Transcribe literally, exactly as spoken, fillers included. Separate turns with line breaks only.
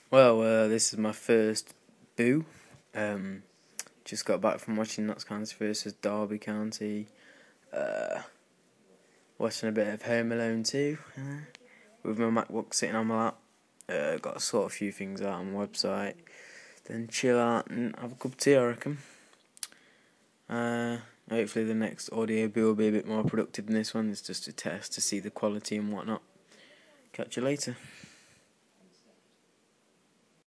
Well, uh, this is my first boo. Um, just got back from watching Notts County versus Derby County. Uh, watching a bit of Home Alone two uh, with my MacBook sitting on my lap. Uh, got to sort a few things out on my website. Then chill out and have a cup of tea, I reckon. Uh, hopefully the next audio boo will be a bit more productive than this one. It's just a test to see the quality and whatnot. Catch you later.